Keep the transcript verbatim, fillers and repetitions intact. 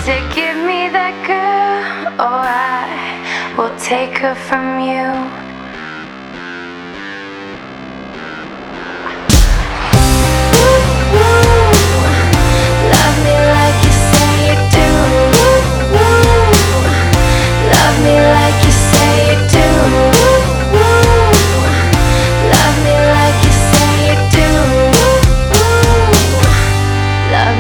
say, give me that girl, or I will take her from you.